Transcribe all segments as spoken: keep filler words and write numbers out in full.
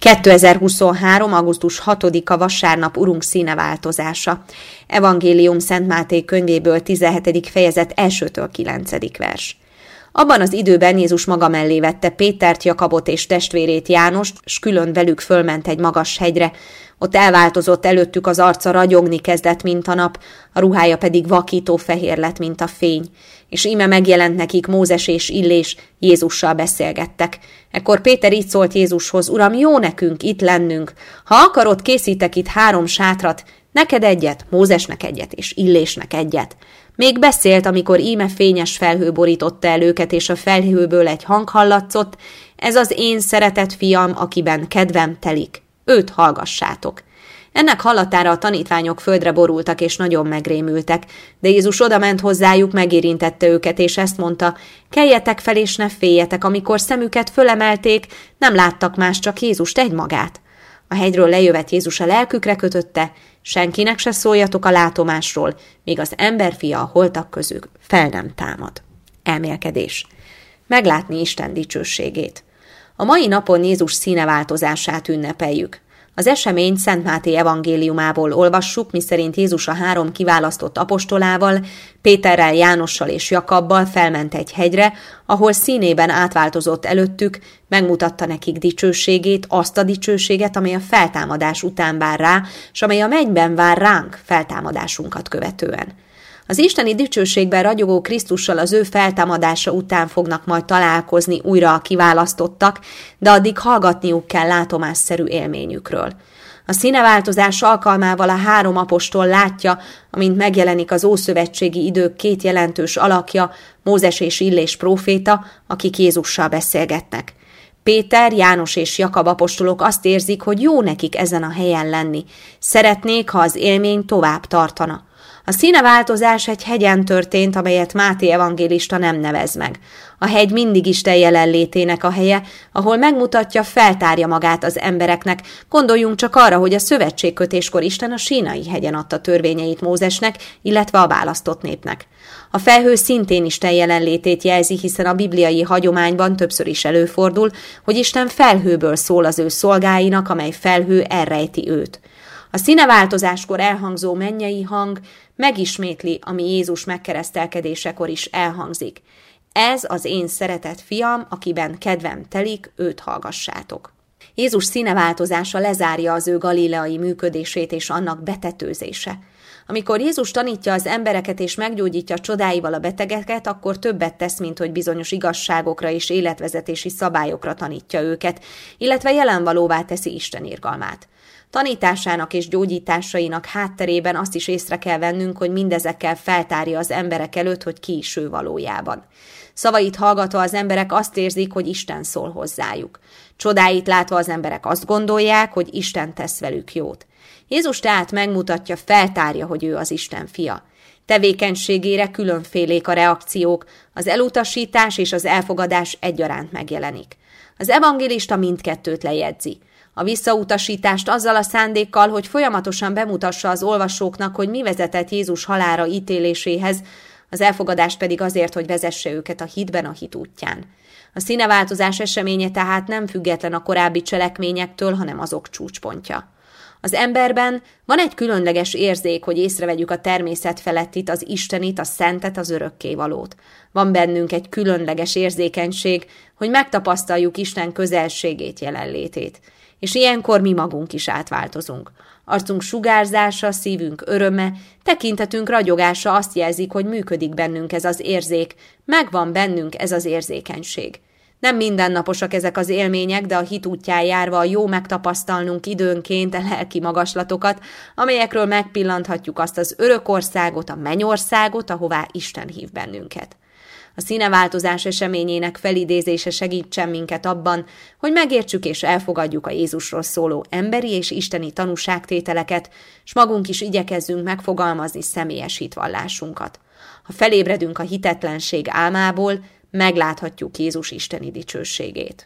kétezer-huszonhárom. augusztus hatodika vasárnap Urunk színeváltozása. Evangélium Szent Máté könyvéből tizenhetedik fejezet elsőtől kilencedik vers. Abban az időben Jézus maga mellé vette Pétert, Jakabot és testvérét Jánost, s külön velük fölment egy magas hegyre. Ott elváltozott előttük, az arca ragyogni kezdett, mint a nap, a ruhája pedig vakító fehér lett, mint a fény. És íme megjelent nekik Mózes és Illés, Jézussal beszélgettek. Ekkor Péter így szólt Jézushoz: Uram, jó nekünk itt lennünk. Ha akarod, készítek itt három sátrat, neked egyet, Mózesnek egyet és Illésnek egyet. Még beszélt, amikor íme fényes felhő borította el őket, és a felhőből egy hang hallatszott: ez az én szeretett fiam, akiben kedvem telik. Őt hallgassátok. Ennek hallatára a tanítványok földre borultak, és nagyon megrémültek, de Jézus odament hozzájuk, megérintette őket, és ezt mondta: keljetek fel, és ne féljetek. Amikor szemüket fölemelték, nem láttak más, csak Jézust egymagát. A hegyről lejövet Jézus a lelkükre kötötte: senkinek se szóljatok a látomásról, míg az emberfia a holtak közül fel nem támad. Elmélkedés. Meglátni Isten dicsőségét. A mai napon Jézus színeváltozását ünnepeljük. Az eseményt Szent Máté evangéliumából olvassuk, miszerint Jézus a három kiválasztott apostolával, Péterrel, Jánossal és Jakabbal felment egy hegyre, ahol színében átváltozott előttük, megmutatta nekik dicsőségét, azt a dicsőséget, amely a feltámadás után vár rá, s amely a mennyben vár ránk feltámadásunkat követően. Az isteni dicsőségben ragyogó Krisztussal az ő feltámadása után fognak majd találkozni újra a kiválasztottak, de addig hallgatniuk kell látomásszerű élményükről. A színeváltozás alkalmával a három apostol látja, amint megjelenik az ószövetségi idők két jelentős alakja, Mózes és Illés próféta, akik Jézussal beszélgetnek. Péter, János és Jakab apostolok azt érzik, hogy jó nekik ezen a helyen lenni. Szeretnék, ha az élmény tovább tartana. A színeváltozás egy hegyen történt, amelyet Máté evangélista nem nevez meg. A hegy mindig Isten jelenlétének a helye, ahol megmutatja, feltárja magát az embereknek. Gondoljunk csak arra, hogy a szövetségkötéskor Isten a Sínai hegyen adta törvényeit Mózesnek, illetve a választott népnek. A felhő szintén Isten jelenlétét jelzi, hiszen a bibliai hagyományban többször is előfordul, hogy Isten felhőből szól az ő szolgáinak, amely felhő elrejti őt. A színeváltozáskor elhangzó mennyei hang megismétli, ami Jézus megkeresztelkedésekor is elhangzik. Ez az én szeretett fiam, akiben kedvem telik, őt hallgassátok. Jézus színeváltozása lezárja az ő galileai működését és annak betetőzése. Amikor Jézus tanítja az embereket és meggyógyítja csodáival a betegeket, akkor többet tesz, mint hogy bizonyos igazságokra és életvezetési szabályokra tanítja őket, illetve jelenvalóvá teszi Isten irgalmát. Tanításának és gyógyításainak hátterében azt is észre kell vennünk, hogy mindezekkel feltárja az emberek előtt, hogy ki is ő valójában. Szavait hallgatva az emberek azt érzik, hogy Isten szól hozzájuk. Csodáit látva az emberek azt gondolják, hogy Isten tesz velük jót. Jézus tehát megmutatja, feltárja, hogy ő az Isten fia. Tevékenységére különfélék a reakciók, az elutasítás és az elfogadás egyaránt megjelenik. Az evangélista mindkettőt lejegyzi. A visszautasítást azzal a szándékkal, hogy folyamatosan bemutassa az olvasóknak, hogy mi vezetett Jézus halálra ítéléséhez, az elfogadást pedig azért, hogy vezesse őket a hitben a hit útján. A színeváltozás eseménye tehát nem független a korábbi cselekményektől, hanem azok csúcspontja. Az emberben van egy különleges érzék, hogy észrevegyük a természet felettit, az istenit, a szentet, az örökkévalót. Van bennünk egy különleges érzékenység, hogy megtapasztaljuk Isten közelségét, jelenlétét. És ilyenkor mi magunk is átváltozunk. Arcunk sugárzása, szívünk öröme, tekintetünk ragyogása azt jelzik, hogy működik bennünk ez az érzék, megvan bennünk ez az érzékenység. Nem mindennaposak ezek az élmények, de a hit útján járva jó megtapasztalnunk időnként a lelki magaslatokat, amelyekről megpillanthatjuk azt az örök országot, a mennyországot, ahová Isten hív bennünket. A színeváltozás eseményének felidézése segítsen minket abban, hogy megértsük és elfogadjuk a Jézusról szóló emberi és isteni tanúságtételeket, s magunk is igyekezzünk megfogalmazni személyes hitvallásunkat. Ha felébredünk a hitetlenség álmából, megláthatjuk Jézus isteni dicsőségét.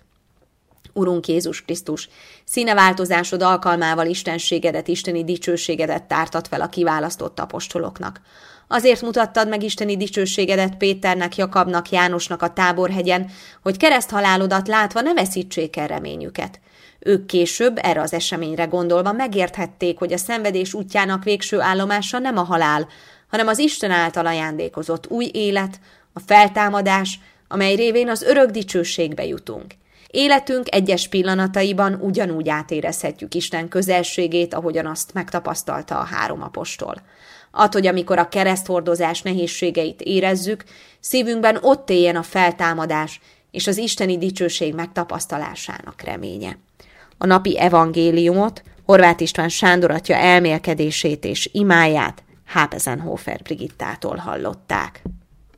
Urunk Jézus Krisztus, színeváltozásod alkalmával istenségedet, isteni dicsőségedet tártad fel a kiválasztott apostoloknak. Azért mutattad meg isteni dicsőségedet Péternek, Jakabnak, Jánosnak a Táborhegyen, hogy kereszthalálodat látva ne veszítsék el reményüket. Ők később, erre az eseményre gondolva megérthették, hogy a szenvedés útjának végső állomása nem a halál, hanem az Isten által ajándékozott új élet, a feltámadás, amely révén az örök dicsőségbe jutunk. Életünk egyes pillanataiban ugyanúgy átérezhetjük Isten közelségét, ahogyan azt megtapasztalta a három apostol. Add, hogy amikor a kereszthordozás nehézségeit érezzük, szívünkben ott éljen a feltámadás és az isteni dicsőség megtapasztalásának reménye. A napi evangéliumot, Horváth István Sándor atya elmélkedését és imáját Hápezenhofer Brigittától hallották.